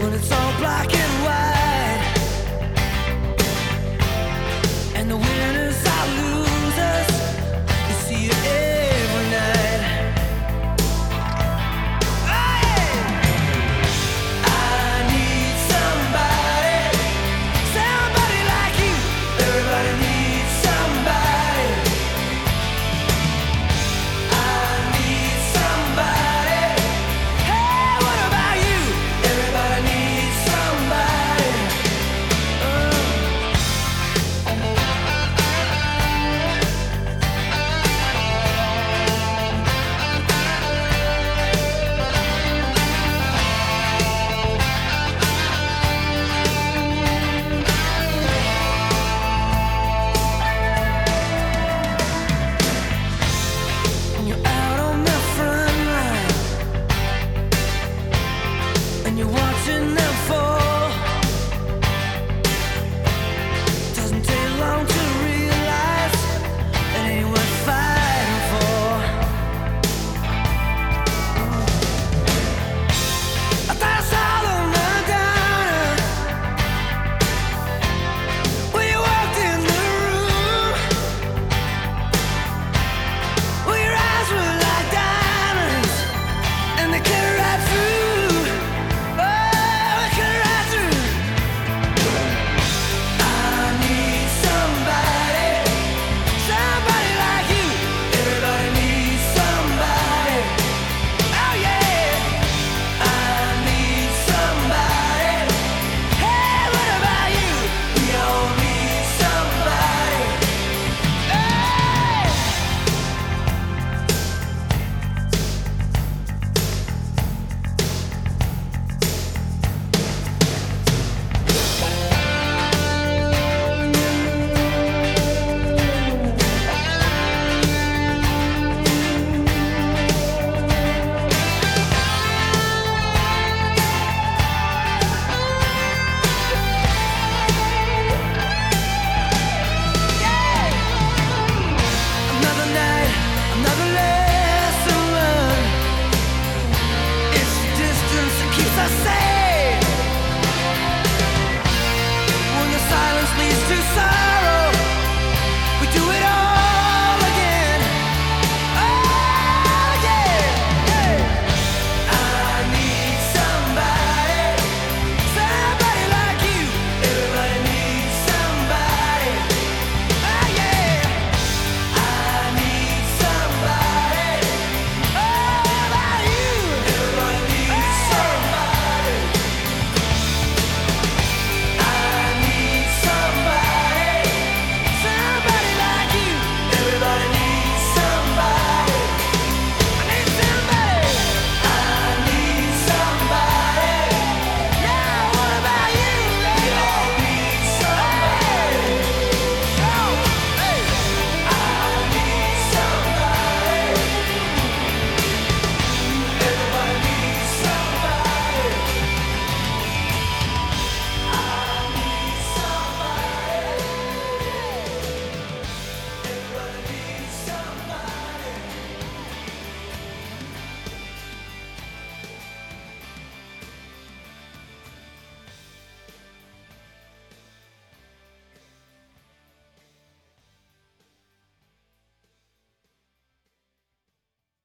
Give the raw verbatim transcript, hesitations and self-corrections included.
when it's all black and white, and the winners are losers. You see it every night. Hey! I need somebody, somebody like you. Everybody needs somebody. I need somebody. Hey, what about you? Everybody needs somebody. When you're out on the front line and you're watching them fall, doesn't take long to realize it ain't worth fighting for. I thought I saw them run down when you walked in the room. Well, your eyes were like diamonds, and they cut right through. Oh, they cut right through. I need somebody, somebody like you. Everybody needs somebody. Oh yeah, I need somebody. Hey, what about you? We all need somebody. Hey! Another night, another lesson learned. It's the distance that keeps us safe.